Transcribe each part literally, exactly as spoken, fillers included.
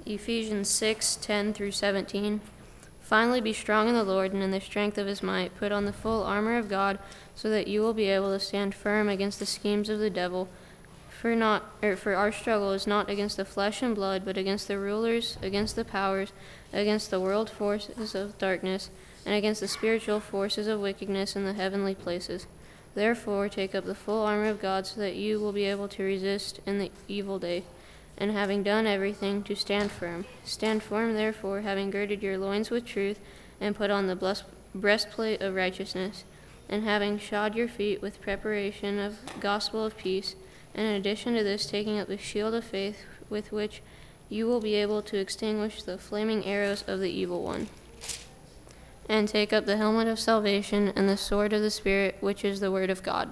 Ephesians six ten through seventeen. Finally, be strong in the Lord and in the strength of his might. Put on the full armor of God, so that you will be able to stand firm against the schemes of the devil. For not, or for our struggle is not against the flesh and blood, but against the rulers, against the powers, against the world forces of darkness, and against the spiritual forces of wickedness in the heavenly places. Therefore, take up the full armor of God, so that you will be able to resist in the evil day, and having done everything, to stand firm. Stand firm, therefore, having girded your loins with truth, and put on the blessed breastplate of righteousness, and having shod your feet with preparation of gospel of peace, and in addition to this, taking up the shield of faith, with which you will be able to extinguish the flaming arrows of the evil one. And take up the helmet of salvation and the sword of the Spirit, which is the word of God.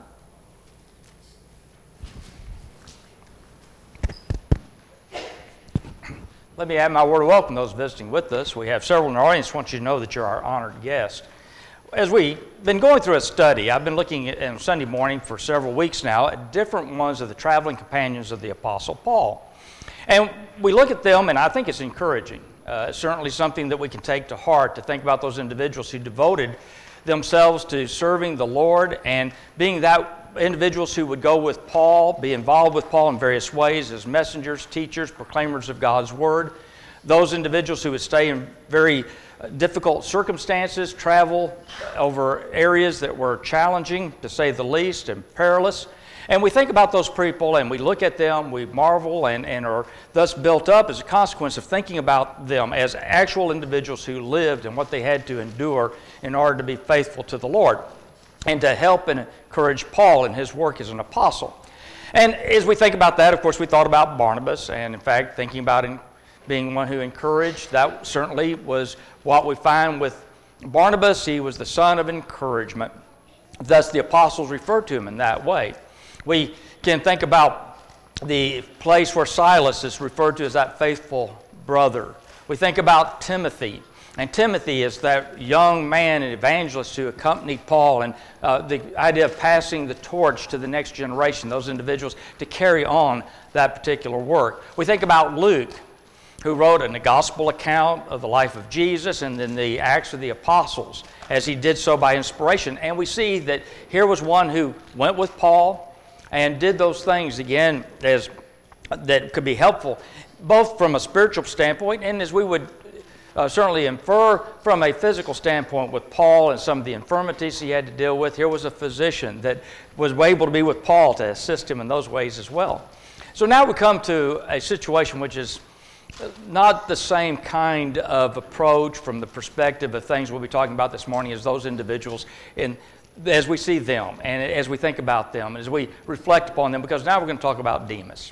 Let me add my word of welcome to those visiting with us. We have several in our audience. I want you to know that you're our honored guest. As we've been going through a study, I've been looking at, on Sunday morning for several weeks now at different ones of the traveling companions of the Apostle Paul. And we look at them, and I think it's encouraging. Uh, it's certainly something that we can take to heart, to think about those individuals who devoted themselves to serving the Lord and being that individuals who would go with Paul, be involved with Paul in various ways as messengers, teachers, proclaimers of God's Word. Those individuals who would stay in very difficult circumstances, travel over areas that were challenging, to say the least, and perilous. And we think about those people and we look at them, we marvel and, and are thus built up as a consequence of thinking about them as actual individuals who lived and what they had to endure in order to be faithful to the Lord and to help and encourage Paul in his work as an apostle. And as we think about that, of course, we thought about Barnabas, and in fact, thinking about him being one who encouraged, that certainly was what we find with Barnabas. He was the son of encouragement. Thus, the apostles referred to him in that way. We can think about the place where Silas is referred to as that faithful brother. We think about Timothy, and Timothy is that young man and evangelist who accompanied Paul, and uh, the idea of passing the torch to the next generation, those individuals to carry on that particular work. We think about Luke, who wrote a gospel account of the life of Jesus and then the Acts of the Apostles, as he did so by inspiration. And we see that here was one who went with Paul and did those things, again, as that could be helpful, both from a spiritual standpoint and as we would uh, certainly infer from a physical standpoint with Paul and some of the infirmities he had to deal with. Here was a physician that was able to be with Paul to assist him in those ways as well. So now we come to a situation which is not the same kind of approach from the perspective of things we'll be talking about this morning as those individuals in as we see them and as we think about them, as we reflect upon them, because now we're going to talk about Demas.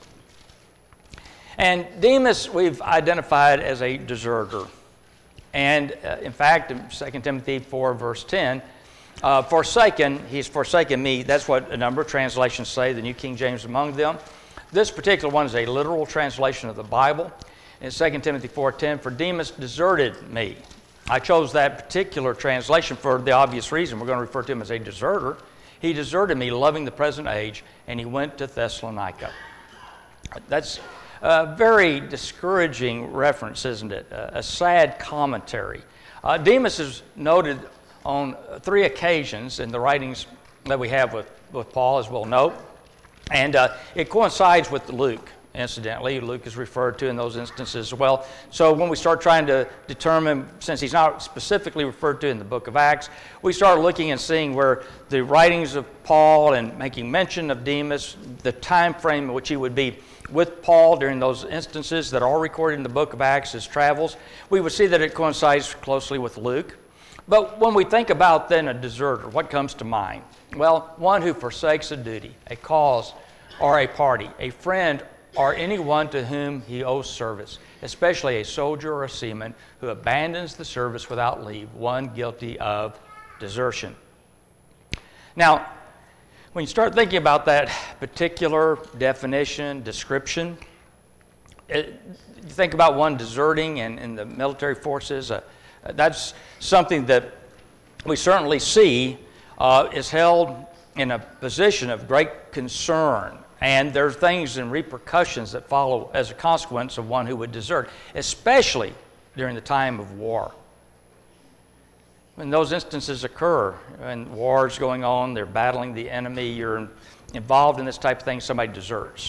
And Demas we've identified as a deserter. And uh, in fact, in Second Timothy four, verse ten, uh, forsaken, he's forsaken me. That's what a number of translations say, the New King James among them. This particular one is a literal translation of the Bible. In Second Timothy four ten, for Demas deserted me. I chose that particular translation for the obvious reason. We're going to refer to him as a deserter. He deserted me, loving the present age, and he went to Thessalonica. That's a very discouraging reference, isn't it? A, a sad commentary. Uh, Demas is noted on three occasions in the writings that we have with, with Paul, as we'll note. And uh, it coincides with Luke. Incidentally, Luke is referred to in those instances as well. So when we start trying to determine, since he's not specifically referred to in the book of Acts, we start looking and seeing where the writings of Paul and making mention of Demas, the time frame in which he would be with Paul during those instances that are recorded in the book of Acts, his travels, we would see that it coincides closely with Luke. But when we think about then a deserter, what comes to mind? Well, one who forsakes a duty, a cause, or a party, a friend, or anyone to whom he owes service, especially a soldier or a seaman who abandons the service without leave, one guilty of desertion. Now, when you start thinking about that particular definition, description, it, you think about one deserting in, in the military forces, uh, that's something that we certainly see uh, is held in a position of great concern And there's things and repercussions that follow as a consequence of one who would desert, especially during the time of war. When those instances occur, and war's going on, they're battling the enemy, you're involved in this type of thing, somebody deserts.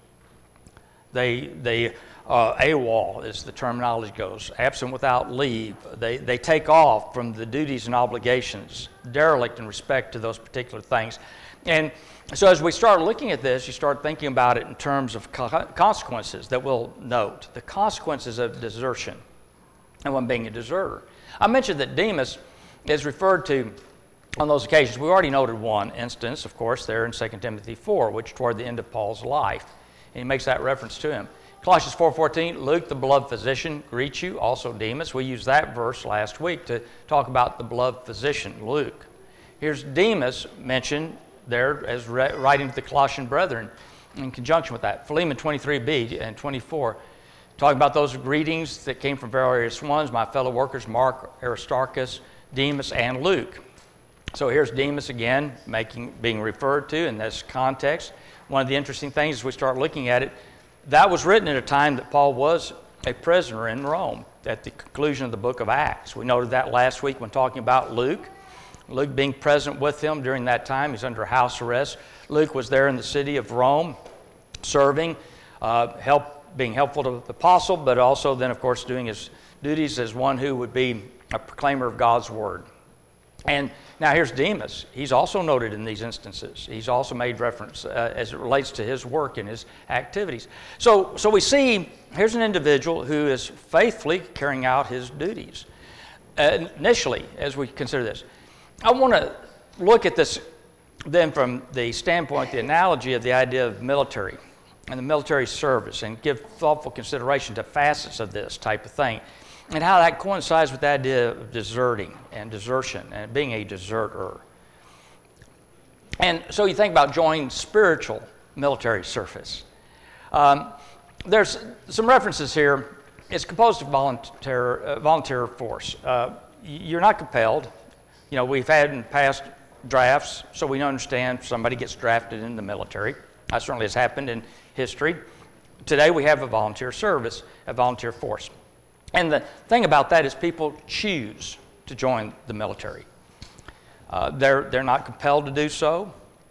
They, they uh, AWOL, as the terminology goes, absent without leave. They, they take off from the duties and obligations, derelict in respect to those particular things. And so as we start looking at this, you start thinking about it in terms of co- consequences that we'll note, the consequences of desertion and one being a deserter. I mentioned that Demas is referred to on those occasions. We already noted one instance, of course, there in Second Timothy four, which toward the end of Paul's life, and he makes that reference to him. Colossians four fourteen, Luke, the beloved physician, greets you, also Demas. We used that verse last week to talk about the beloved physician, Luke. Here's Demas mentioned there as writing to the Colossian brethren in conjunction with that. Philemon twenty-three b and twenty-four, talking about those greetings that came from various ones, my fellow workers, Mark, Aristarchus, Demas, and Luke. So here's Demas again making, being referred to in this context. One of the interesting things as we start looking at it, that was written at a time that Paul was a prisoner in Rome at the conclusion of the book of Acts. We noted that last week when talking about Luke. Luke being present with him during that time, he's under house arrest. Luke was there in the city of Rome serving, uh, help, being helpful to the apostle, but also then, of course, doing his duties as one who would be a proclaimer of God's word. And now here's Demas. He's also noted in these instances. He's also made reference uh, as it relates to his work and his activities. So, so we see here's an individual who is faithfully carrying out his duties. Uh, initially, as we consider this, I want to look at this then from the standpoint, the analogy of the idea of military and the military service, and give thoughtful consideration to facets of this type of thing, and how that coincides with the idea of deserting and desertion and being a deserter. And so you think about joining spiritual military service. Um, there's some references here. It's composed of volunteer, uh, volunteer force. Uh, you're not compelled. You know, we've had in past drafts, so we understand somebody gets drafted in the military. That certainly has happened in history. Today we have a volunteer service, a volunteer force. And the thing about that is people choose to join the military. Uh, they're, they're not compelled to do so.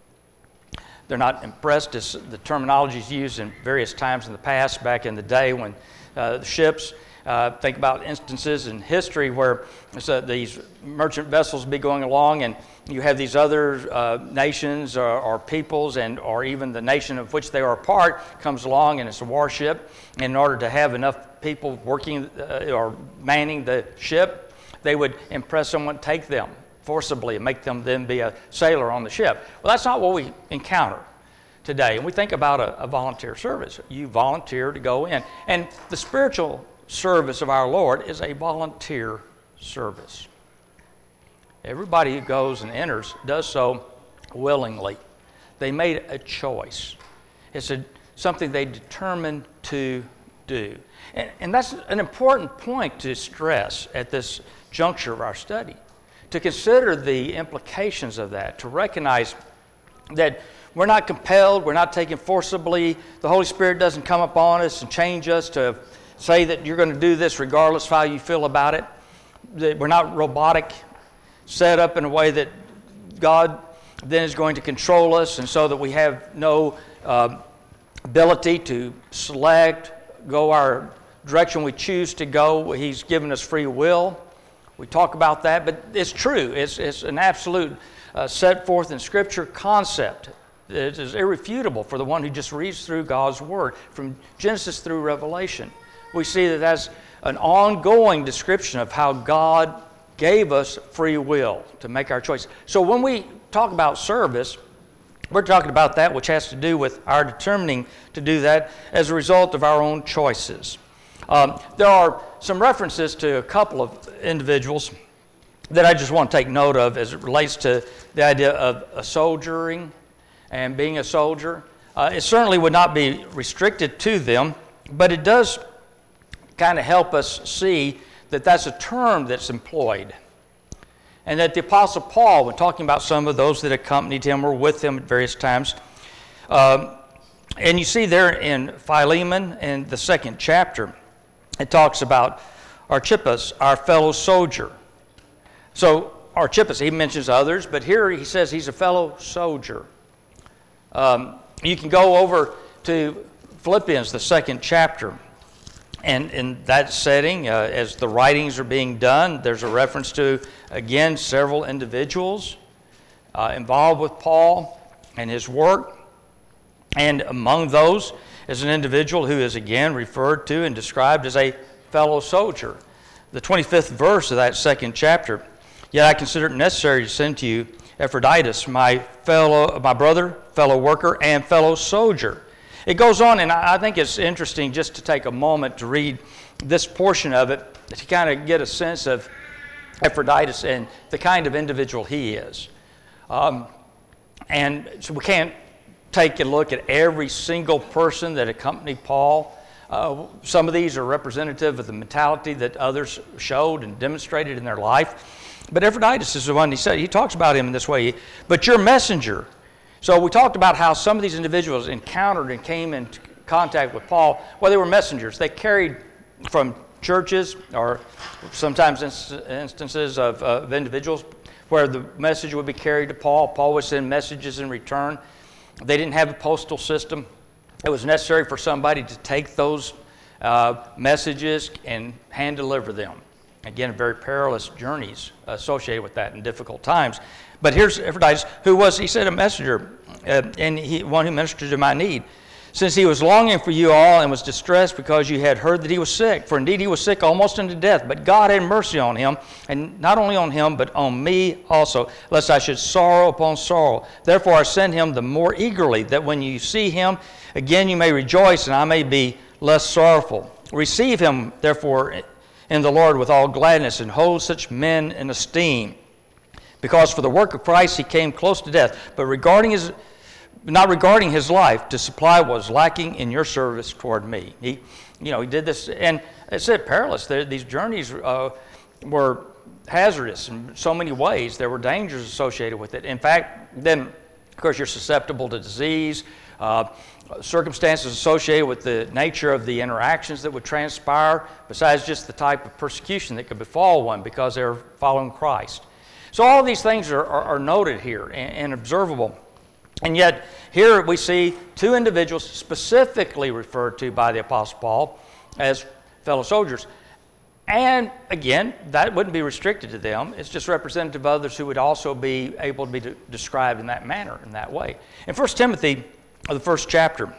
They're not impressed, as the terminology is used in various times in the past, back in the day when uh, the ships, uh, think about instances in history where so these merchant vessels be going along and you have these other uh, nations or, or peoples and or even the nation of which they are a part comes along and it's a warship. In order to have enough people working uh, or manning the ship, they would impress someone, take them forcibly and make them then be a sailor on the ship. Well, that's not what we encounter today. And we think about a, a volunteer service. You volunteer to go in. And the spiritual service of our Lord is a volunteer service. Everybody who goes and enters does so willingly. They made a choice. It's a, something they determined to do. And, and that's an important point to stress at this juncture of our study, to consider the implications of that, to recognize that we're not compelled, we're not taken forcibly, the Holy Spirit doesn't come upon us and change us to say that you're going to do this regardless of how you feel about it. That we're not robotic, set up in a way that God then is going to control us, and so that we have no uh, ability to select, go our direction we choose to go. He's given us free will. We talk about that, but it's true. It's, it's an absolute uh, set forth in Scripture concept. It is irrefutable for the one who just reads through God's Word from Genesis through Revelation. We see that that's an ongoing description of how God gave us free will to make our choice. So when we talk about service, we're talking about that which has to do with our determining to do that as a result of our own choices. Um, there are some references to a couple of individuals that I just want to take note of as it relates to the idea of a soldiering and being a soldier. Uh, it certainly would not be restricted to them, but it does kind of help us see that that's a term that's employed. And that the Apostle Paul, when talking about some of those that accompanied him or with him at various times, uh, And you see there in Philemon, in the second chapter, it talks about Archippus, our fellow soldier. So Archippus, he mentions others, but here he says he's a fellow soldier. Um, you can go over to Philippians, the second chapter, and in that setting, uh, as the writings are being done, there's a reference to, again, several individuals uh, involved with Paul and his work. And among those is an individual who is again referred to and described as a fellow soldier. The twenty-fifth verse of that second chapter, yet I consider it necessary to send to you Epaphroditus, my fellow, my brother, fellow worker, and fellow soldier. It goes on, and I think it's interesting just to take a moment to read this portion of it to kind of get a sense of Epaphroditus and the kind of individual he is. Um, and so we can't take a look at every single person that accompanied Paul. Uh, some of these are representative of the mentality that others showed and demonstrated in their life. But Epaphroditus is the one he said, he talks about him in this way, but your messenger. So we talked about how some of these individuals encountered and came in contact with Paul. Well, they were messengers. They carried from churches or sometimes instances of, uh, of individuals where the message would be carried to Paul. Paul would send messages in return. They didn't have a postal system. It was necessary for somebody to take those uh, messages and hand deliver them. Again, very perilous journeys associated with that in difficult times. But here's Epaphroditus, who was, he said, a messenger, uh, and he, one who ministered to my need. Since he was longing for you all and was distressed because you had heard that he was sick. For indeed he was sick almost unto death, but God had mercy on him, and not only on him, but on me also, lest I should sorrow upon sorrow. Therefore I send him the more eagerly, that when you see him, again you may rejoice, and I may be less sorrowful. Receive him, therefore, in the Lord with all gladness, and hold such men in esteem. Because for the work of Christ he came close to death, but regarding his, not regarding his life, to supply what was lacking in your service toward me. He, you know, he did this, and it said perilous. These journeys uh, were hazardous in so many ways. There were dangers associated with it. In fact, then, of course, you're susceptible to disease, uh, circumstances associated with the nature of the interactions that would transpire, besides just the type of persecution that could befall one because they're following Christ. So all of these things are, are, are noted here and, and observable. And yet, here we see two individuals specifically referred to by the Apostle Paul as fellow soldiers. And again, that wouldn't be restricted to them. It's just representative of others who would also be able to be de- described in that manner, in that way. In First Timothy, the first chapter,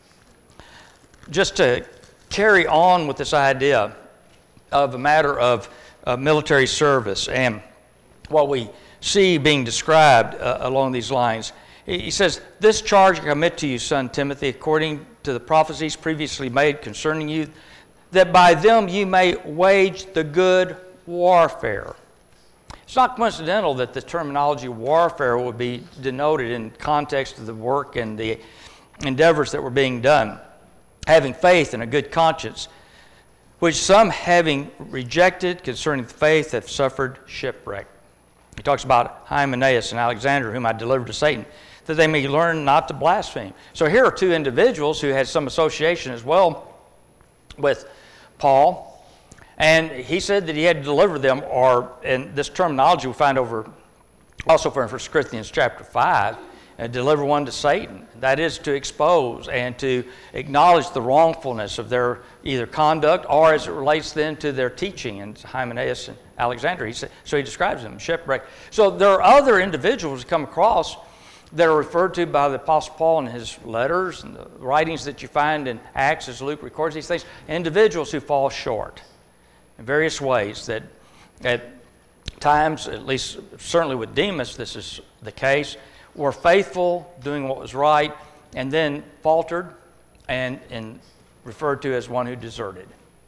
just to carry on with this idea of a matter of uh, military service and what we see being described uh, along these lines, he says, this charge I commit to you, son Timothy, according to the prophecies previously made concerning you, that by them you may wage the good warfare. It's not coincidental that the terminology warfare would be denoted in context of the work and the endeavors that were being done. Having faith and a good conscience, which some having rejected concerning the faith have suffered shipwreck. He talks about Hymenaeus and Alexander, whom I delivered to Satan, that they may learn not to blaspheme. So here are two individuals who had some association as well with Paul. And he said that he had to deliver them, or, and this terminology we find over also from First Corinthians chapter five, uh, deliver one to Satan. That is to expose and to acknowledge the wrongfulness of their either conduct or as it relates then to their teaching. And Hymenaeus and Alexander, he said, so he describes them, shipwreck. So there are other individuals who come across that are referred to by the Apostle Paul in his letters and the writings that you find in Acts as Luke records these things, individuals who fall short in various ways that at times, at least certainly with Demas this is the case, were faithful, doing what was right, and then faltered and, and referred to as one who deserted.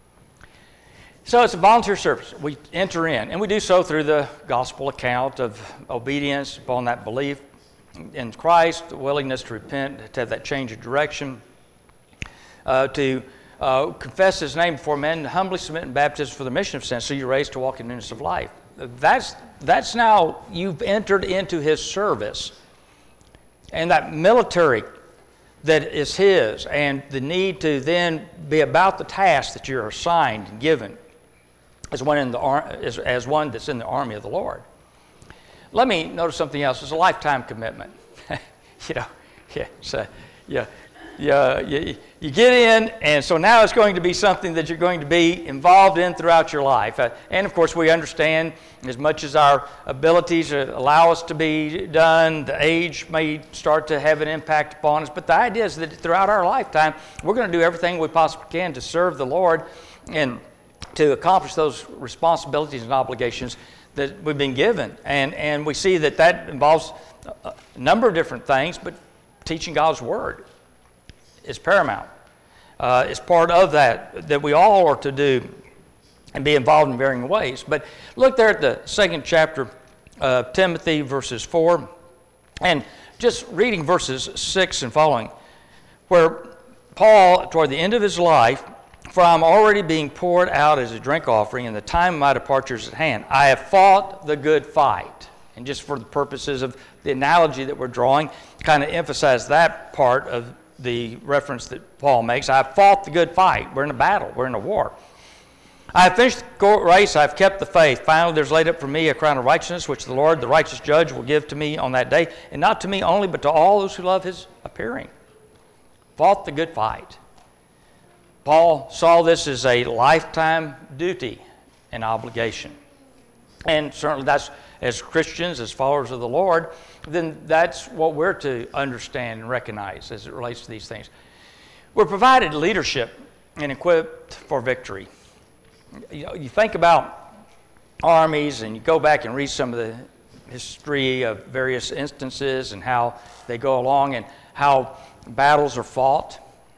So it's a volunteer service. We enter in, and we do so through the gospel account of obedience upon that belief in Christ, the willingness to repent, to have that change of direction, uh, to uh, confess His name before men, and humbly submit in baptism for the remission of sins, so you're raised to walk in newness of life. That's, that's now you've entered into His service. And that military that is His, and the need to then be about the task that you're assigned and given as one, in the, as, as one that's in the army of the Lord. Let me notice something else. It's a lifetime commitment. you know, yeah, so, yeah, yeah, you, you get in, and so now it's going to be something that you're going to be involved in throughout your life. Uh, and of course, we understand as much as our abilities allow us to be done, the age may start to have an impact upon us. But the idea is that throughout our lifetime, we're going to do everything we possibly can to serve the Lord and to accomplish those responsibilities and obligations that we've been given. And, and we see that that involves a number of different things, but teaching God's Word is paramount. Uh, it's part of that, that we all are to do and be involved in varying ways. But look there at the second chapter of Timothy, verses four, and just reading verses six and following, where Paul, toward the end of his life, for I'm already being poured out as a drink offering, and the time of my departure is at hand. I have fought the good fight. And just for the purposes of the analogy that we're drawing, kind of emphasize that part of the reference that Paul makes. I have fought the good fight. We're in a battle. We're in a war. I have finished the race. I have kept the faith. Finally, there's laid up for me a crown of righteousness, which the Lord, the righteous judge, will give to me on that day, and not to me only, but to all those who love His appearing. Fought the good fight. Paul saw this as a lifetime duty and obligation. And certainly that's, as Christians, as followers of the Lord, then that's what we're to understand and recognize as it relates to these things. We're provided leadership and equipped for victory. You know, you think about armies and you go back and read some of the history of various instances and how they go along and how battles are fought.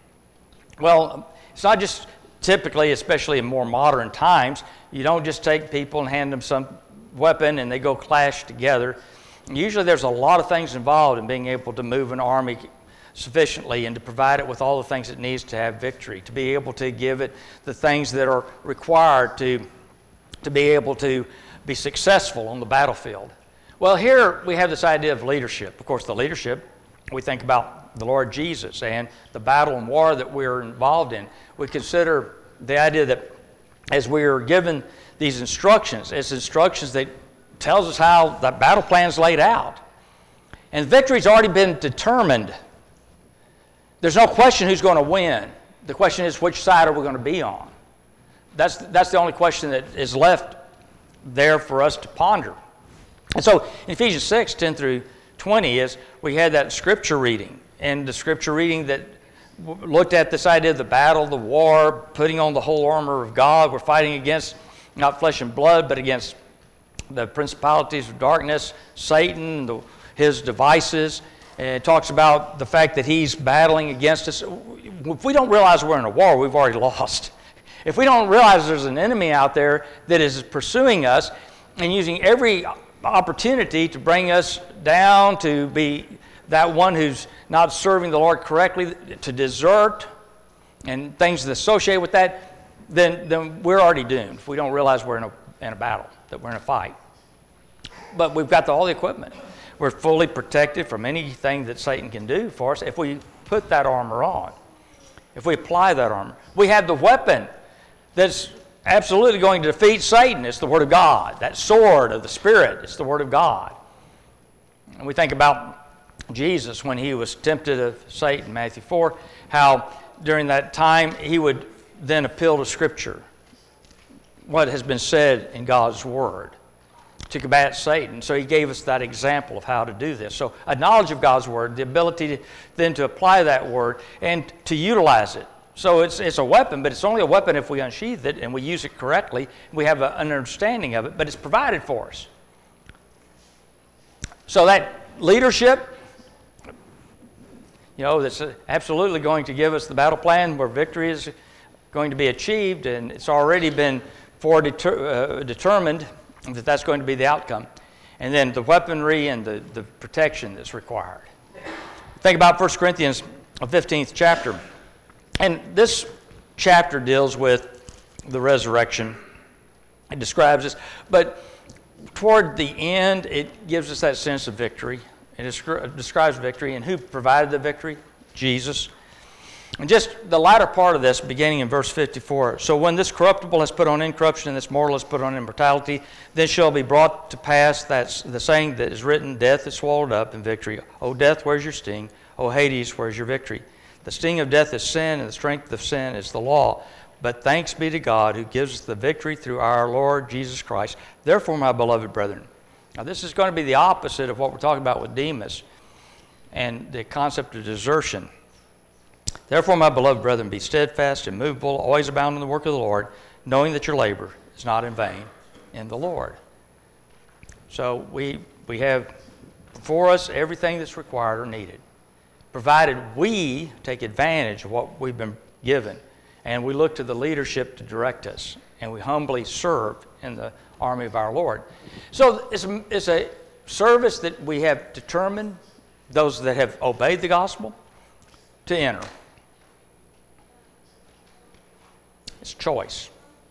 Well, it's not just typically, especially in more modern times, you don't just take people and hand them some weapon and they go clash together. Usually there's a lot of things involved in being able to move an army sufficiently and to provide it with all the things it needs to have victory, to be able to give it the things that are required to, to be able to be successful on the battlefield. Well, here we have this idea of leadership. Of course, the leadership, we think about the Lord Jesus and the battle and war that we're involved in. We consider the idea that as we are given these instructions, it's instructions that tells us how the battle plan is laid out. And victory's already been determined. There's no question who's going to win. The question is, which side are we going to be on? That's, that's the only question that is left there for us to ponder. And so in Ephesians six, ten through twenty, is we had that scripture reading. And the scripture reading that looked at this idea of the battle, the war, putting on the whole armor of God. We're fighting against not flesh and blood, but against the principalities of darkness, Satan, the, his devices. And it talks about the fact that he's battling against us. If we don't realize we're in a war, we've already lost. If we don't realize there's an enemy out there that is pursuing us and using every opportunity to bring us down, to be that one who's not serving the Lord correctly, to desert, and things that associate with that, then, then we're already doomed if we don't realize we're in a, in a battle, that we're in a fight. But we've got the, all the equipment. We're fully protected from anything that Satan can do for us if we put that armor on, if we apply that armor. We have the weapon that's absolutely going to defeat Satan. It's the Word of God. That sword of the Spirit, it's the Word of God. And we think about Jesus when he was tempted of Satan, Matthew four, how during that time he would then appeal to Scripture, what has been said in God's Word, to combat Satan. So he gave us that example of how to do this. So a knowledge of God's Word, the ability to, then to apply that Word and to utilize it. So it's, it's a weapon, but it's only a weapon if we unsheath it and we use it correctly. We have a, an understanding of it, but it's provided for us. So that leadership, you know, that's absolutely going to give us the battle plan where victory is going to be achieved, and it's already been foredetermined uh, determined that that's going to be the outcome. And then the weaponry and the, the protection that's required. Think about First Corinthians, the fifteenth chapter. And this chapter deals with the resurrection. It describes this. But toward the end, it gives us that sense of victory. It describes victory. And who provided the victory? Jesus. And just the latter part of this, beginning in verse fifty-four. So when this corruptible has put on incorruption, and this mortal has put on immortality, then shall be brought to pass that's the saying that is written, death is swallowed up in victory. O death, where's your sting? O Hades, where's your victory? The sting of death is sin, and the strength of sin is the law. But thanks be to God who gives us the victory through our Lord Jesus Christ. Therefore, my beloved brethren. Now this is going to be the opposite of what we're talking about with Demas and the concept of desertion. Therefore, my beloved brethren, be steadfast, immovable, always abound in the work of the Lord, knowing that your labor is not in vain in the Lord. So we, we have before us everything that's required or needed, provided we take advantage of what we've been given, and we look to the leadership to direct us, and we humbly serve in the army of our Lord. So it's a, it's a service that we have determined, those that have obeyed the gospel, to enter. It's choice.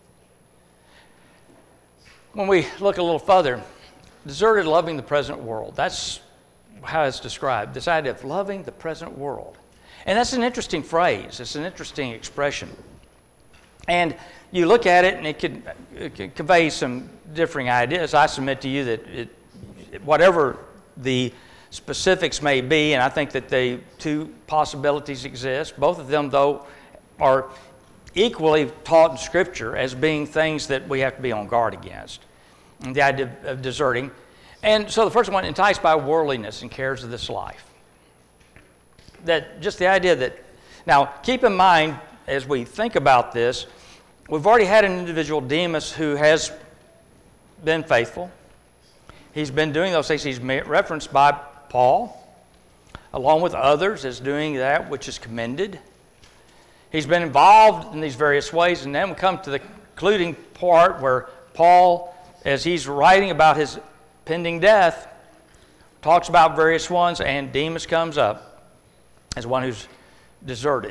When we look a little further, deserted loving the present world. That's how it's described, this idea of loving the present world. And that's an interesting phrase. It's an interesting expression. And you look at it and it could, it could convey some differing ideas. I submit to you that it, whatever the specifics may be, and I think that the two possibilities exist, both of them, though, are equally taught in Scripture as being things that we have to be on guard against. And the idea of deserting. And so the first one, enticed by worldliness and cares of this life. That just the idea that, now keep in mind as we think about this, we've already had an individual, Demas, who has been faithful. He's been doing those things. He's referenced by Paul, along with others, as doing that which is commended. He's been involved in these various ways, and then we come to the concluding part where Paul, as he's writing about his pending death, talks about various ones, and Demas comes up as one who's deserted.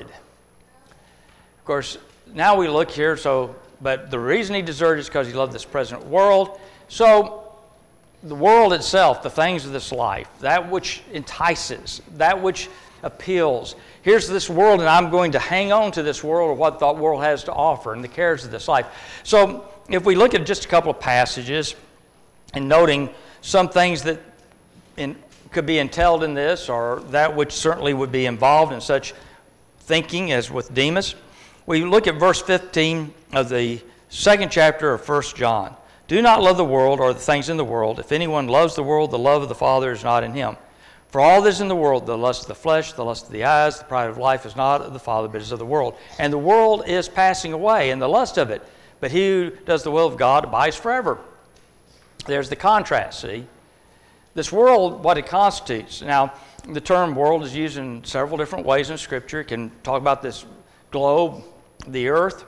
Of course, now we look here, so, but the reason he deserted is because he loved this present world. So the world itself, the things of this life, that which entices, that which appeals. Here's this world, and I'm going to hang on to this world or what the world has to offer and the cares of this life. So if we look at just a couple of passages and noting some things that in, could be entailed in this, or that which certainly would be involved in such thinking as with Demas, we look at verse fifteen of the second chapter of First John. Do not love the world or the things in the world. If anyone loves the world, the love of the Father is not in him. For all that is in the world, the lust of the flesh, the lust of the eyes, the pride of life is not of the Father, but is of the world. And the world is passing away, and the lust of it. But he who does the will of God abides forever. There's the contrast, see? This world, what it constitutes. Now, the term world is used in several different ways in Scripture. It can talk about this globe, the earth.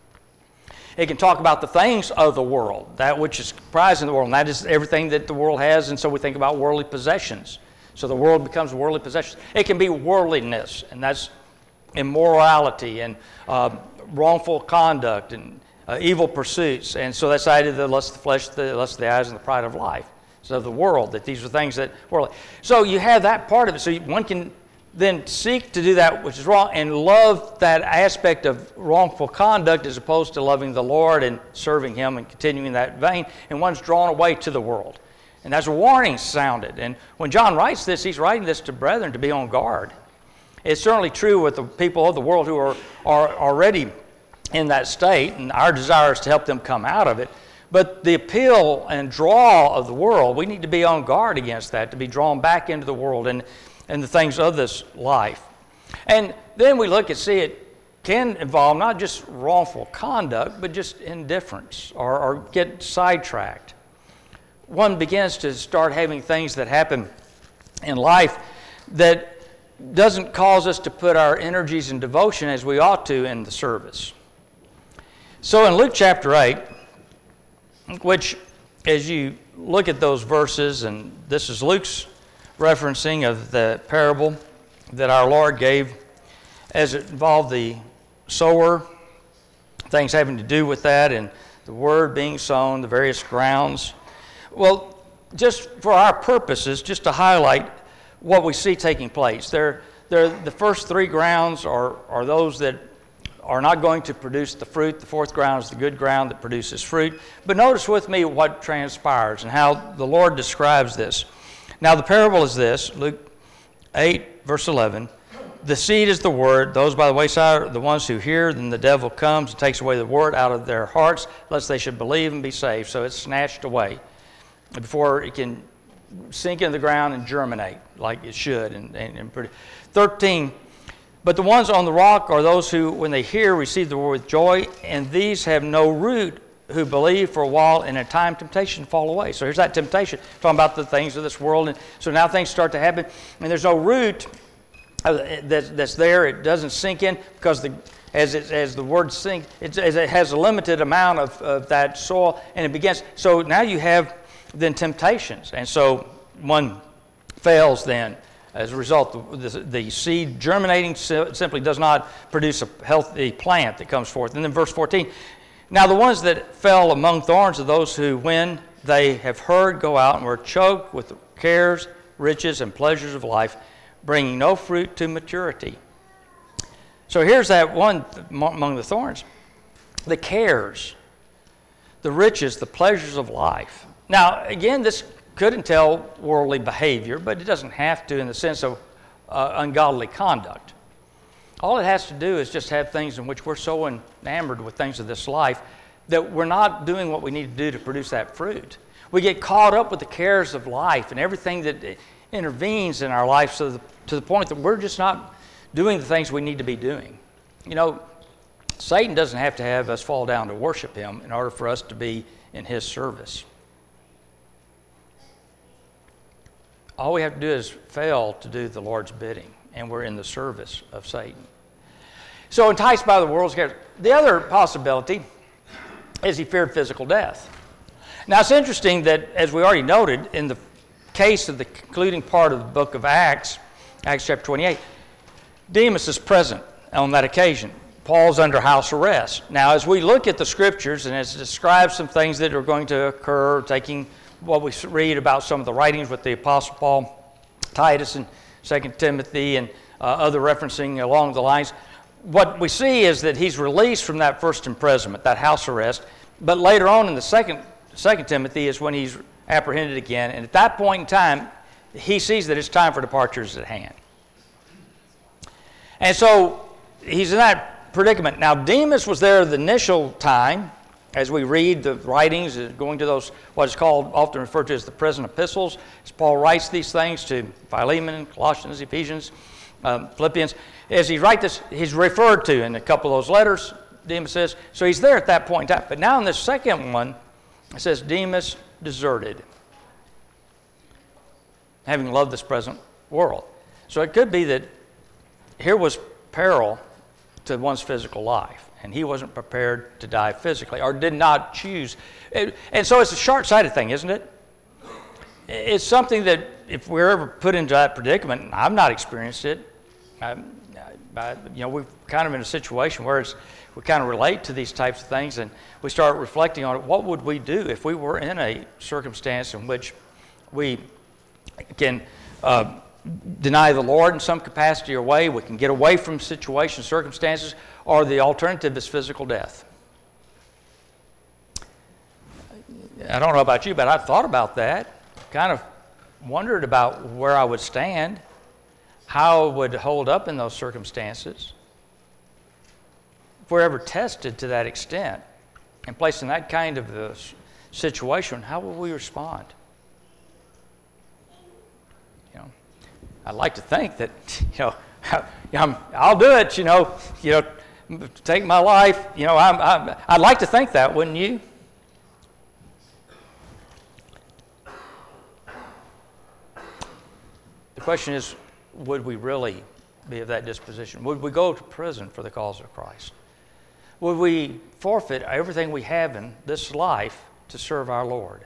It can talk about the things of the world, that which is comprised in the world, and that is everything that the world has, and so we think about worldly possessions. So the world becomes worldly possessions. It can be worldliness, and that's immorality and uh, wrongful conduct and uh, evil pursuits. And so that's the idea of the lust of the flesh, the lust of the eyes, and the pride of life. So the world, that these are things that worldly. So you have that part of it. So one can then seek to do that which is wrong and love that aspect of wrongful conduct as opposed to loving the Lord and serving Him and continuing in that vein. And one's drawn away to the world. And that's a warning sounded. And when John writes this, he's writing this to brethren to be on guard. It's certainly true with the people of the world who are, are already in that state, and our desire is to help them come out of it. But the appeal and draw of the world, we need to be on guard against that, to be drawn back into the world and, and the things of this life. And then we look and see it can involve not just wrongful conduct, but just indifference or, or get sidetracked. One begins to start having things that happen in life that doesn't cause us to put our energies and devotion as we ought to in the service. So in Luke chapter eight, which as you look at those verses, and this is Luke's referencing of the parable that our Lord gave as it involved the sower, things having to do with that, and the word being sown, the various grounds. Well, just for our purposes, just to highlight what we see taking place. There, they're, the first three grounds are, are those that are not going to produce the fruit. The fourth ground is the good ground that produces fruit. But notice with me what transpires and how the Lord describes this. Now the parable is this, Luke eight, verse eleven. The seed is the word. Those by the wayside are the ones who hear. Then the devil comes and takes away the word out of their hearts, lest they should believe and be saved. So it's snatched away before it can sink in the ground and germinate like it should. And, and, and pretty. thirteen, but the ones on the rock are those who, when they hear, receive the word with joy, and these have no root, who believe for a while, and in time temptation fall away. So here's that temptation, talking about the things of this world. And so now things start to happen, and there's no root that's there. It doesn't sink in because the, as, it, as the word sinks, it, as it has a limited amount of, of that soil, and it begins. So now you have then temptations, and so one fails then. As a result, the, the seed germinating simply does not produce a healthy plant that comes forth. And then verse fourteen, now the ones that fell among thorns are those who, when they have heard, go out and were choked with cares, riches, and pleasures of life, bringing no fruit to maturity. So here's that one among the thorns. The cares, the riches, the pleasures of life. Now, again, this could entail worldly behavior, but it doesn't have to in the sense of uh, ungodly conduct. All it has to do is just have things in which we're so enamored with things of this life that we're not doing what we need to do to produce that fruit. We get caught up with the cares of life and everything that intervenes in our life so the, to the point that we're just not doing the things we need to be doing. You know, Satan doesn't have to have us fall down to worship him in order for us to be in his service. All we have to do is fail to do the Lord's bidding, and we're in the service of Satan. So enticed by the world's cares. The other possibility is he feared physical death. Now it's interesting that, as we already noted, in the case of the concluding part of the book of Acts, Acts chapter twenty-eight, Demas is present on that occasion. Paul's under house arrest. Now as we look at the scriptures and as it describes some things that are going to occur, taking what we read about some of the writings with the Apostle Paul, Titus and Second Timothy, and uh, other referencing along the lines, what we see is that he's released from that first imprisonment, that house arrest, but later on in the second, second Timothy is when he's apprehended again, and at that point in time, he sees that it's time for departure is at hand. And so he's in that predicament. Now Demas was there the initial time, as we read the writings, going to those, what is called, often referred to as the prison epistles, as Paul writes these things to Philemon, Colossians, Ephesians, um, Philippians. As he writes this, he's referred to in a couple of those letters, Demas says. So he's there at that point in time. But now in this second one, it says Demas deserted, having loved this present world. So it could be that here was peril to one's physical life, and he wasn't prepared to die physically, or did not choose. And so it's a short-sighted thing, isn't it? It's something that if we're ever put into that predicament, and I've not experienced it, I, I, you know, we're kind of in a situation where it's, we kind of relate to these types of things, and we start reflecting on it. What would we do if we were in a circumstance in which we can uh, deny the Lord in some capacity or way, we can get away from situations, circumstances, or the alternative is physical death? I don't know about you, but I've thought about that, kind of wondered about where I would stand, how I would hold up in those circumstances. If we're ever tested to that extent and placed in that kind of a situation, how will we respond? You know, I'd like to think that, you know, I'm, I'll do it, you know, you know, take my life, you know, I'm, I'm, I'd like to think that, wouldn't you? The question is, would we really be of that disposition? Would we go to prison for the cause of Christ? Would we forfeit everything we have in this life to serve our Lord?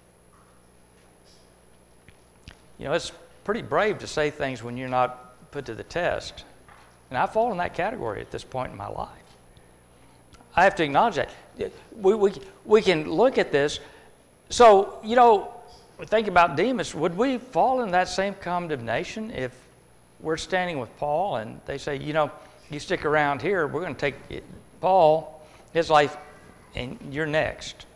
You know, it's pretty brave to say things when you're not put to the test. And I fall in that category at this point in my life. I have to acknowledge that. We, we, we can look at this. So, you know, think about Demas. Would we fall in that same condemnation if we're standing with Paul, and they say, you know, you stick around here, we're going to take it, Paul, his life, and you're next.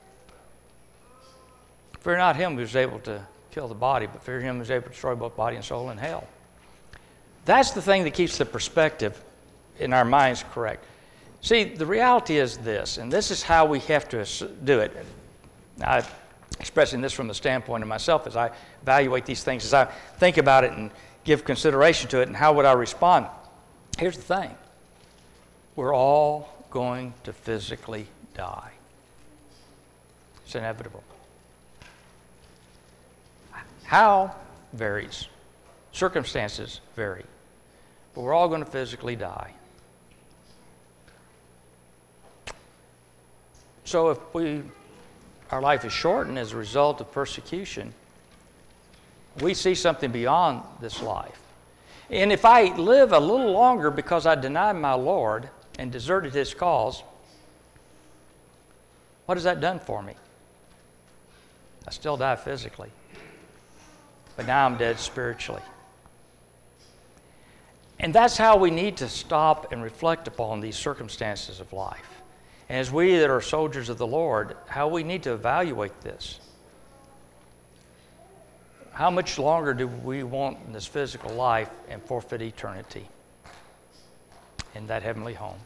Fear not him who's able to kill the body, but fear him who's able to destroy both body and soul in hell. That's the thing that keeps the perspective in our minds correct. See, the reality is this, and this is how we have to do it. I'm expressing this from the standpoint of myself as I evaluate these things, as I think about it and give consideration to it, and how would I respond? Here's the thing. We're all going to physically die. It's inevitable. How varies. Circumstances vary. But we're all going to physically die. So if we, our life is shortened as a result of persecution, we see something beyond this life. And if I live a little longer because I denied my Lord and deserted his cause, what has that done for me? I still die physically, but now I'm dead spiritually. And that's how we need to stop and reflect upon these circumstances of life. And as we that are soldiers of the Lord, how we need to evaluate this. How much longer do we want in this physical life and forfeit eternity in that heavenly home?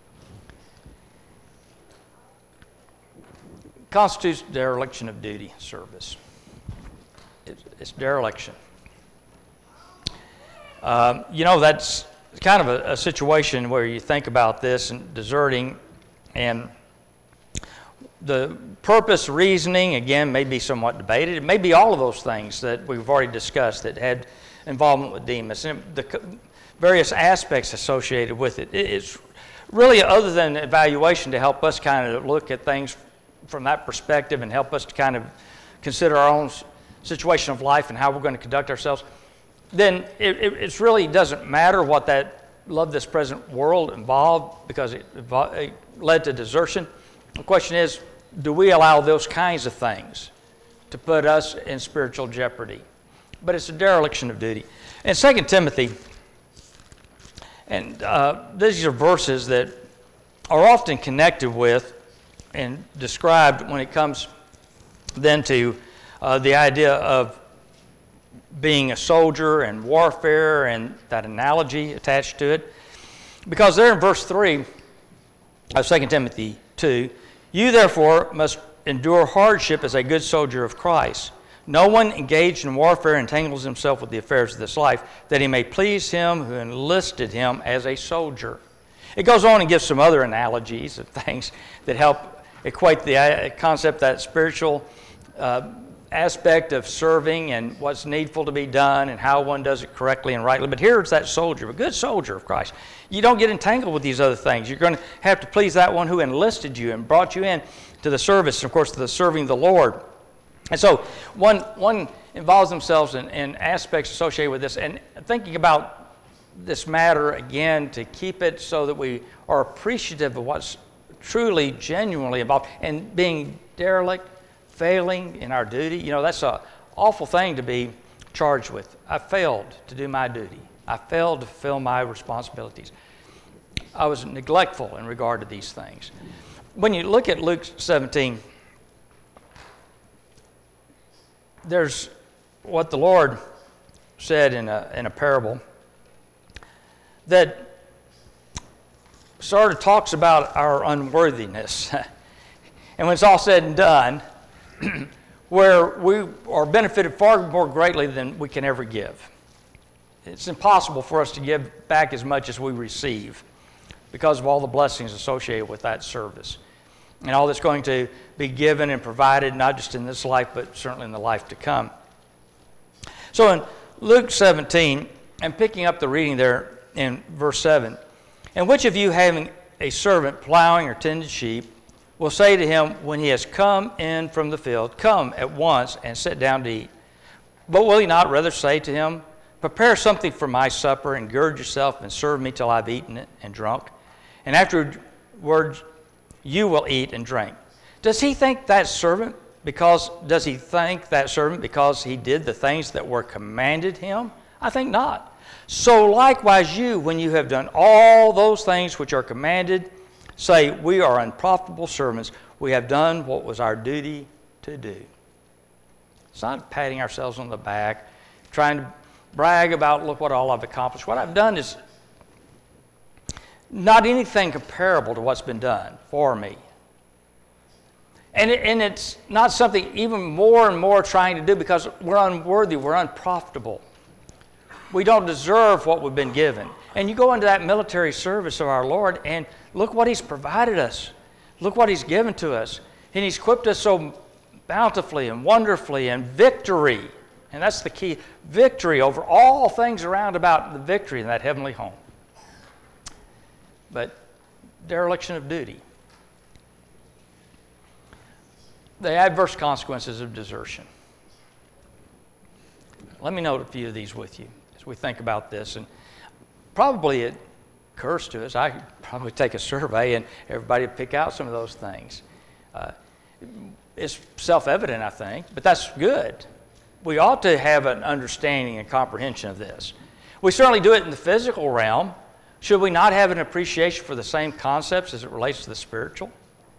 Constitutes dereliction of duty service. It's, it's dereliction. Um, you know, that's kind of a, a situation where you think about this and deserting, and the purpose, reasoning, again, may be somewhat debated. It may be all of those things that we've already discussed that had involvement with Demas and the various aspects associated with it. It's really, other than evaluation, to help us kind of look at things from that perspective and help us to kind of consider our own situation of life and how we're going to conduct ourselves. Then it, it it's really doesn't matter what that love this present world involved, because it, it led to desertion. The question is, do we allow those kinds of things to put us in spiritual jeopardy? But it's a dereliction of duty. In Second Timothy, and uh, these are verses that are often connected with and described when it comes then to uh, the idea of being a soldier and warfare and that analogy attached to it. Because there in verse three of Second Timothy two, you therefore must endure hardship as a good soldier of Christ. No one engaged in warfare entangles himself with the affairs of this life, that he may please him who enlisted him as a soldier. It goes on and gives some other analogies of things that help equate the concept, that spiritual uh, aspect of serving and what's needful to be done and how one does it correctly and rightly. But here's that soldier, a good soldier of Christ. You don't get entangled with these other things. You're going to have to please that one who enlisted you and brought you in to the service, and of course, to the serving the Lord. And so one, one involves themselves in, in aspects associated with this, and thinking about this matter again to keep it so that we are appreciative of what's truly, genuinely involved, and being derelict, failing in our duty. You know, that's an awful thing to be charged with. I failed to do my duty. I failed to fulfill my responsibilities. I was neglectful in regard to these things. When you look at Luke seventeen, there's what the Lord said in a, in a parable that sort of talks about our unworthiness. And when it's all said and done, where we are benefited far more greatly than we can ever give. It's impossible for us to give back as much as we receive because of all the blessings associated with that service and all that's going to be given and provided, not just in this life, but certainly in the life to come. So in Luke seventeen, and picking up the reading there in verse seven, and which of you, having a servant plowing or tending sheep, will say to him when he has come in from the field, come at once and sit down to eat? But will he not rather say to him, prepare something for my supper, and gird yourself and serve me till I've eaten it and drunk, and afterwards you will eat and drink? Does he think that servant because does he thank that servant because he did the things that were commanded him? I think not. So likewise you, when you have done all those things which are commanded, say, we are unprofitable servants. We have done what was our duty to do. It's not patting ourselves on the back, trying to brag about, look what all I've accomplished. What I've done is not anything comparable to what's been done for me. And, it, and it's not something even more and more trying to do because we're unworthy, we're unprofitable. We don't deserve what we've been given. And you go into that military service of our Lord and look what He's provided us. Look what He's given to us. And He's equipped us so bountifully and wonderfully, and victory. And that's the key. Victory over all things around about the victory in that heavenly home. But dereliction of duty. The adverse consequences of desertion. Let me note a few of these with you as we think about this. And probably it occurs to us. I could probably take a survey and everybody would pick out some of those things. Uh, it's self-evident, I think, but that's good. We ought to have an understanding and comprehension of this. We certainly do it in the physical realm. Should we not have an appreciation for the same concepts as it relates to the spiritual?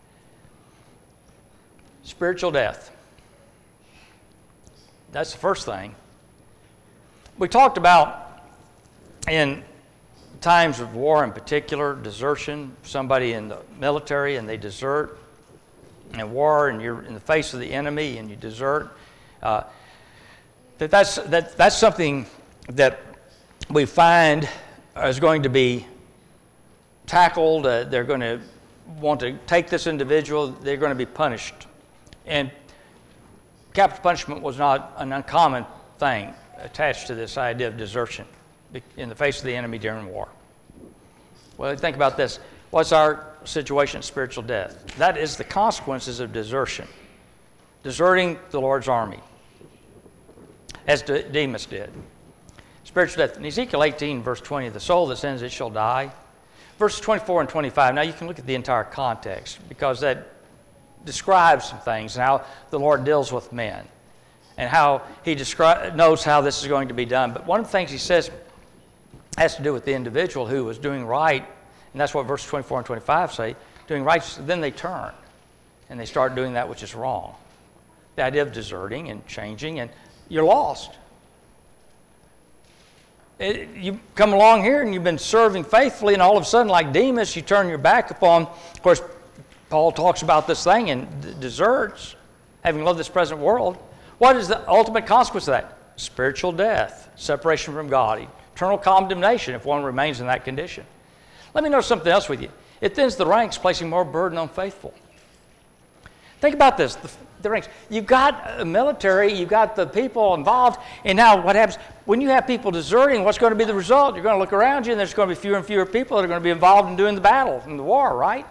Spiritual death. That's the first thing. We talked about in times of war in particular, desertion, somebody in the military and they desert, and war and you're in the face of the enemy and you desert. Uh, that that's, that, that's something that we find is going to be tackled. Uh, they're going to want to take this individual. They're going to be punished. And capital punishment was not an uncommon thing attached to this idea of desertion in the face of the enemy during war. Well, think about this. What's our situation in spiritual death? That is the consequences of desertion. Deserting the Lord's army, as Demas did. Spiritual death. In Ezekiel eighteen, verse twenty, the soul that sins, it shall die. Verses twenty-four and twenty-five, now you can look at the entire context because that describes some things and how the Lord deals with men and how He descri- knows how this is going to be done. But one of the things He says has to do with the individual who was doing right, and that's what verses twenty-four and twenty-five say, doing right, then they turn and they start doing that which is wrong. The idea of deserting and changing, and you're lost. It, you come along here and you've been serving faithfully, and all of a sudden, like Demas, you turn your back upon. Of course, Paul talks about this thing in d- deserts, having loved this present world. What is the ultimate consequence of that? Spiritual death, separation from God, eternal condemnation if one remains in that condition. Let me know something else with you. It thins the ranks, placing more burden on faithful. Think about this. The, the ranks. You've got a military, you've got the people involved, and now what happens? When you have people deserting, what's going to be the result? You're going to look around you, and there's going to be fewer and fewer people that are going to be involved in doing the battle, in the war, right?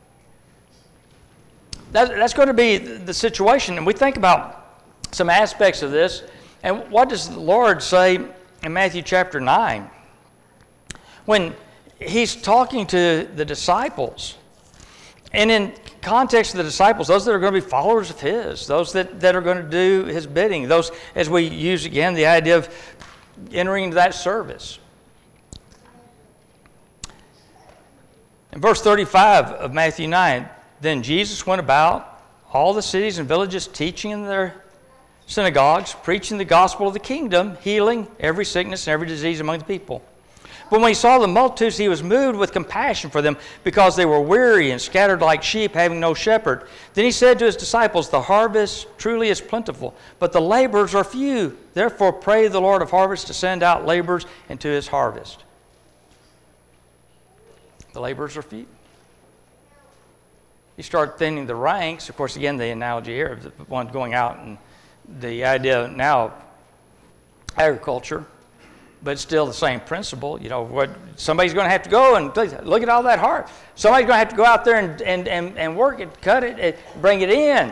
That, that's going to be the situation. And we think about some aspects of this. And what does the Lord say in Matthew chapter nine? When He's talking to the disciples, and in context of the disciples, those that are going to be followers of His, those that, that are going to do His bidding, those, as we use again the idea of entering into that service. In verse thirty-five of Matthew nine, then Jesus went about all the cities and villages, teaching in their synagogues, preaching the gospel of the kingdom, healing every sickness and every disease among the people. But when He saw the multitudes, He was moved with compassion for them because they were weary and scattered like sheep, having no shepherd. Then He said to His disciples, the harvest truly is plentiful, but the laborers are few. Therefore pray the Lord of harvest to send out laborers into His harvest. The laborers are few. You start thinning the ranks. Of course, again, the analogy here of the one going out, and the idea now of agriculture, but still the same principle. You know, what somebody's going to have to go and look at all that harvest. Somebody's going to have to go out there and, and, and, and work it, cut it, and bring it in.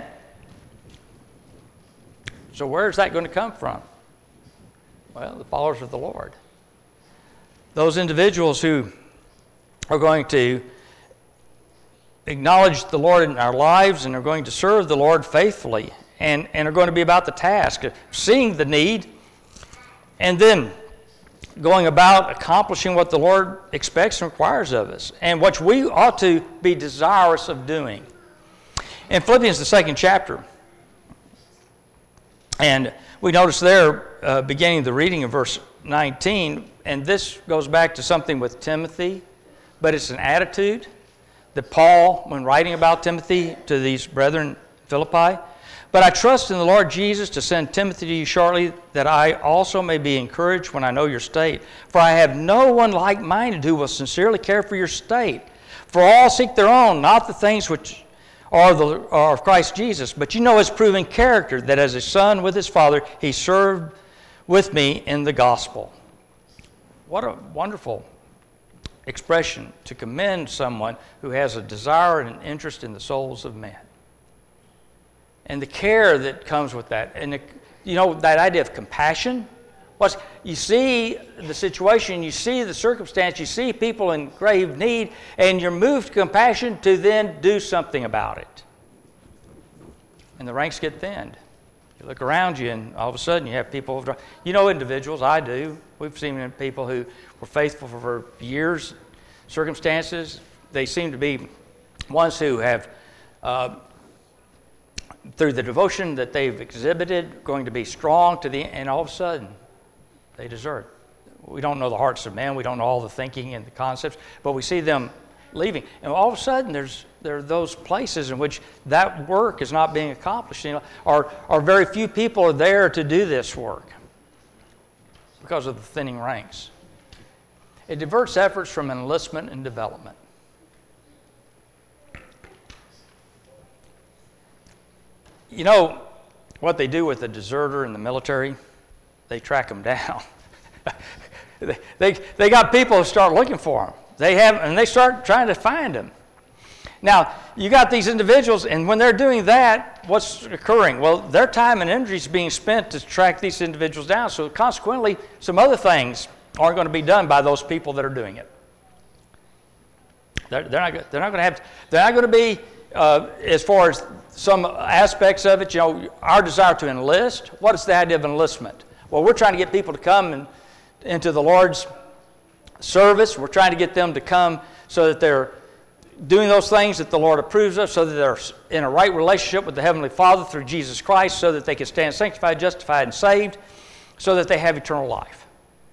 So where's that going to come from? Well, the followers of the Lord. Those individuals who are going to acknowledge the Lord in our lives and are going to serve the Lord faithfully and, and are going to be about the task of seeing the need and then going about accomplishing what the Lord expects and requires of us, and what we ought to be desirous of doing. In Philippians, the second chapter, and we notice there, uh, beginning the reading of verse nineteen, and this goes back to something with Timothy, but it's an attitude that Paul, when writing about Timothy to these brethren Philippi, but I trust in the Lord Jesus to send Timothy to you shortly, that I also may be encouraged when I know your state. For I have no one like-minded who will sincerely care for your state. For all seek their own, not the things which are, the, are of Christ Jesus. But you know his proven character, that as a son with his father, he served with me in the gospel. What a wonderful expression to commend someone who has a desire and an interest in the souls of men. And the care that comes with that. And, the, you know, that idea of compassion. What's, you see the situation, you see the circumstance, you see people in grave need, and you're moved to compassion to then do something about it. And the ranks get thinned. You look around you, and all of a sudden you have people, you know individuals, I do. We've seen people who were faithful for years, circumstances. They seem to be ones who have... Uh, through the devotion that they've exhibited, going to be strong to the end, and all of a sudden, they desert. We don't know the hearts of men, we don't know all the thinking and the concepts, but we see them leaving. And all of a sudden, there's there are those places in which that work is not being accomplished. You know, or, or very few people are there to do this work because of the thinning ranks. It diverts efforts from enlistment and development. You know what they do with a deserter in the military? They track them down. they, they, they got people who start looking for them. They have, and they start trying to find them. Now, you got these individuals, and when they're doing that, what's occurring? Well, their time and energy is being spent to track these individuals down. So consequently, some other things aren't going to be done by those people that are doing it. They're, they're not, they're not going to have, they're not going to be, uh, as far as some aspects of it, you know, our desire to enlist. What is the idea of enlistment? Well, we're trying to get people to come and, into the Lord's service. We're trying to get them to come so that they're doing those things that the Lord approves of, so that they're in a right relationship with the Heavenly Father through Jesus Christ, so that they can stand sanctified, justified, and saved, so that they have eternal life.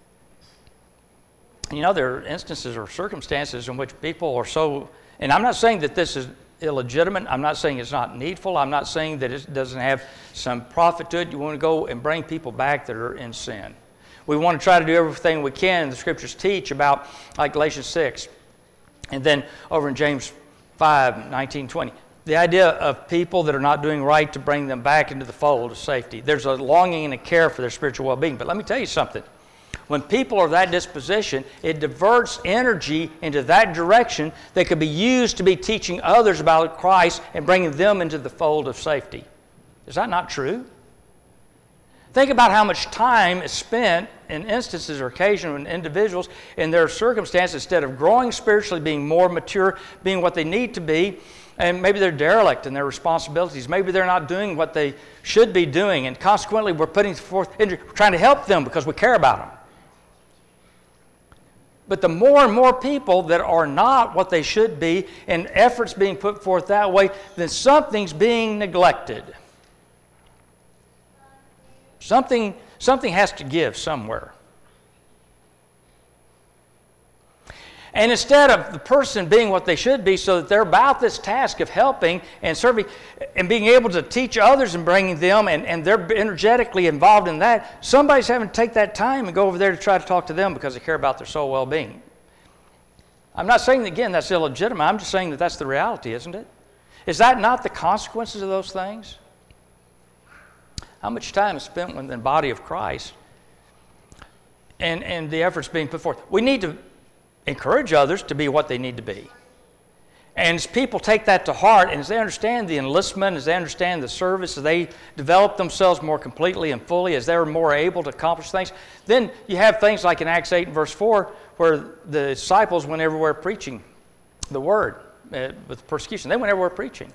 You know, there are instances or circumstances in which people are so, and I'm not saying that this is illegitimate. I'm not saying it's not needful. I'm not saying that it doesn't have some profit to it. You want to go and bring people back that are in sin. We want to try to do everything we can. The Scriptures teach about, like Galatians six, and then over in James five, nineteen, twenty. The idea of people that are not doing right, to bring them back into the fold of safety. There's a longing and a care for their spiritual well-being. But let me tell you something. When people are that disposition, it diverts energy into that direction that could be used to be teaching others about Christ and bringing them into the fold of safety. Is that not true? Think about how much time is spent in instances or occasions when individuals in their circumstances, instead of growing spiritually, being more mature, being what they need to be, and maybe they're derelict in their responsibilities. Maybe they're not doing what they should be doing, and consequently we're putting forth, we're trying to help them because we care about them. But the more and more people that are not what they should be, and efforts being put forth that way, then something's being neglected. Something, something has to give somewhere. And instead of the person being what they should be, so that they're about this task of helping and serving and being able to teach others and bringing them, and, and they're energetically involved in that, somebody's having to take that time and go over there to try to talk to them because they care about their soul well-being. I'm not saying, again, that's illegitimate. I'm just saying that that's the reality, isn't it? Is that not the consequences of those things? How much time is spent within the body of Christ and, and the efforts being put forth? We need to encourage others to be what they need to be. And as people take that to heart, and as they understand the enlistment, as they understand the service, as they develop themselves more completely and fully, as they're more able to accomplish things, then you have things like in Acts eight and verse four, where the disciples went everywhere preaching the word uh, with persecution. They went everywhere preaching.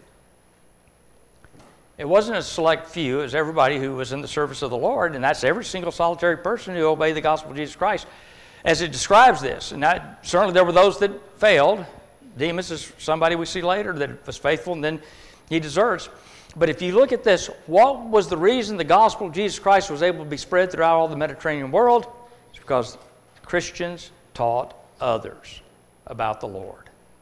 It wasn't a select few. It was everybody who was in the service of the Lord, and that's every single solitary person who obeyed the gospel of Jesus Christ. as it describes this. And I, certainly there were those that failed. Demas is somebody we see later that was faithful, and then he deserts. But if you look at this, what was the reason the gospel of Jesus Christ was able to be spread throughout all the Mediterranean world? It's because Christians taught others about the Lord.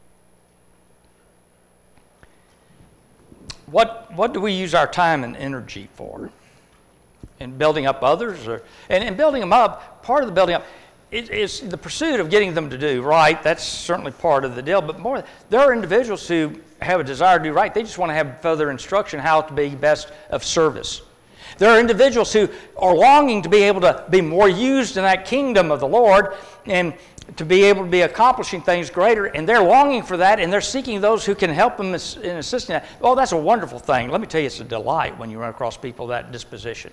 What, what do we use our time and energy for? In building up others? Or, and in building them up, part of the building up is, is the pursuit of getting them to do right. That's certainly part of the deal. But more, there are individuals who have a desire to do right. They just want to have further instruction how to be best of service. There are individuals who are longing to be able to be more used in that kingdom of the Lord and to be able to be accomplishing things greater, and they're longing for that, and they're seeking those who can help them in assisting that. Oh, that's a wonderful thing. Let me tell you, it's a delight when you run across people of that disposition.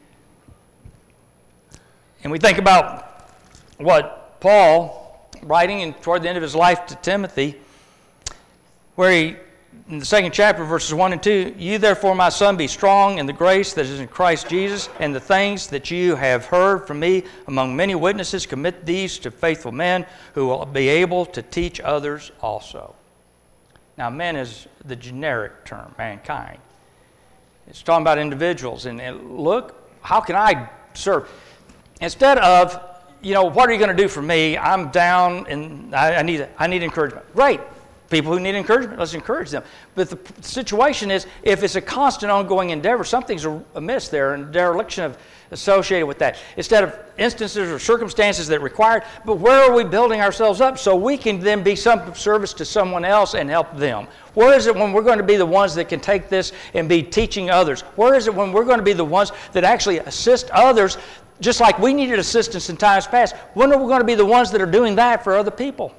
And we think about what Paul, writing in, toward the end of his life to Timothy, where he, in the second chapter, verses one and two, you therefore, my son, be strong in the grace that is in Christ Jesus, and the things that you have heard from me among many witnesses, commit these to faithful men who will be able to teach others also. Now, men is the generic term, mankind. It's talking about individuals. And, and look, how can I serve? Instead of, you know, what are you going to do for me? I'm down and I, I need I need encouragement. Great. People who need encouragement, let's encourage them. But the situation is, if it's a constant ongoing endeavor, something's amiss there, and dereliction of, associated with that. Instead of instances or circumstances that require it, but where are we building ourselves up so we can then be some service to someone else and help them? Where is it when we're going to be the ones that can take this and be teaching others? Where is it when we're going to be the ones that actually assist others, just like we needed assistance in times past? When are we going to be the ones that are doing that for other people?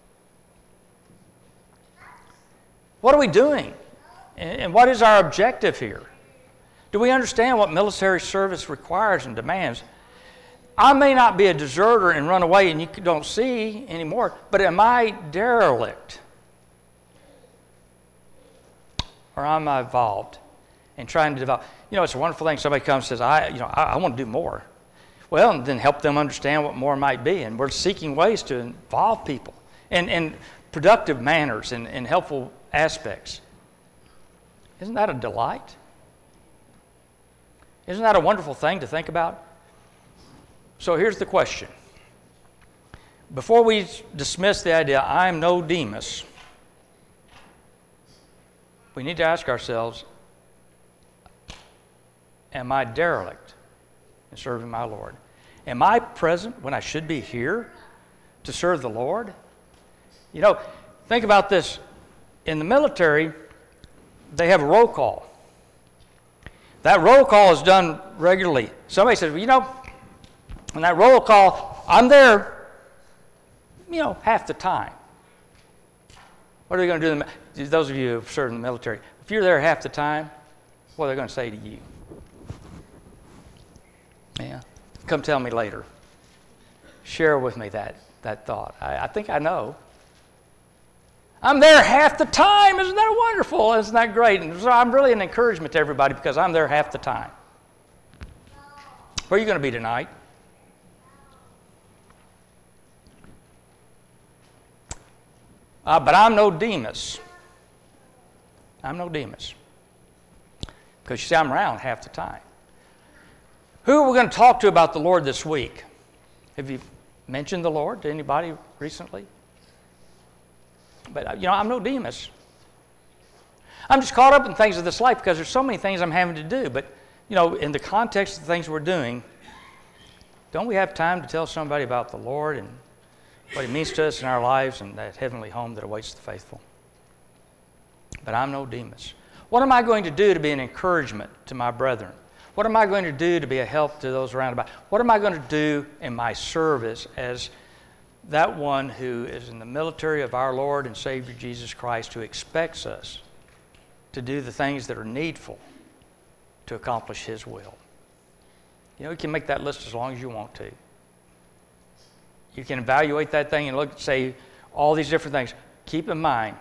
What are we doing? And what is our objective here? Do we understand what military service requires and demands? I may not be a deserter and run away and you don't see anymore, but am I derelict? Or am I involved in trying to develop? You know, it's a wonderful thing. Somebody comes and says, I, you know, I, I want to do more. Well, and then help them understand what more might be. And we're seeking ways to involve people in, in productive manners and, and helpful aspects. Isn't that a delight? Isn't that a wonderful thing to think about? So here's the question. Before we dismiss the idea, I am no Demas, we need to ask ourselves, am I derelict in serving my Lord? Am I present when I should be here to serve the Lord? You know, think about this. In the military, they have a roll call. That roll call is done regularly. Somebody says, well, you know, in that roll call, I'm there, you know, half the time. What are they going to do? Those of you who have served in the military, if you're there half the time, what are they going to say to you? Yeah, come tell me later. Share with me that, that thought. I, I think I know. I'm there half the time. Isn't that wonderful? Isn't that great? And so I'm really an encouragement to everybody because I'm there half the time. Where are you going to be tonight? Uh, but I'm no Demas. I'm no Demas. Because you see, I'm around half the time. Who are we going to talk to about the Lord this week? Have you mentioned the Lord to anybody recently? But, you know, I'm no Demas. I'm just caught up in things of this life because there's so many things I'm having to do. But, you know, in the context of the things we're doing, don't we have time to tell somebody about the Lord and what He means to us in our lives and that heavenly home that awaits the faithful? But I'm no Demas. What am I going to do to be an encouragement to my brethren? What am I going to do to be a help to those around about? What am I going to do in my service as that one who is in the military of our Lord and Savior Jesus Christ, who expects us to do the things that are needful to accomplish His will? You know, you can make that list as long as you want to. You can evaluate that thing and look, say all these different things. Keep in mind,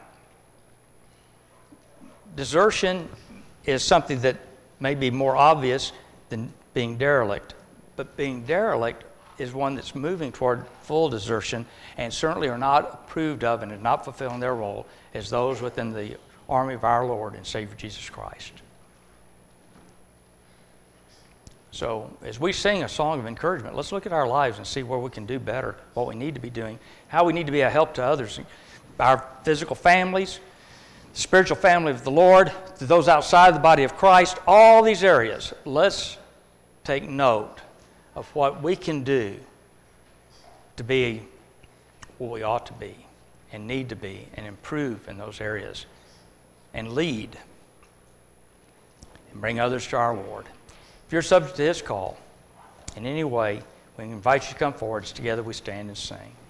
desertion is something that may be more obvious than being derelict. But being derelict is one that's moving toward full desertion and certainly are not approved of and are not fulfilling their role as those within the army of our Lord and Savior Jesus Christ. So as we sing a song of encouragement, let's look at our lives and see where we can do better, what we need to be doing, how we need to be a help to others, our physical families, the spiritual family of the Lord, to those outside the body of Christ, all these areas. Let's take note of what we can do to be what we ought to be and need to be and improve in those areas and lead and bring others to our Lord. If you're subject to His call in any way, we invite you to come forward as together we stand and sing.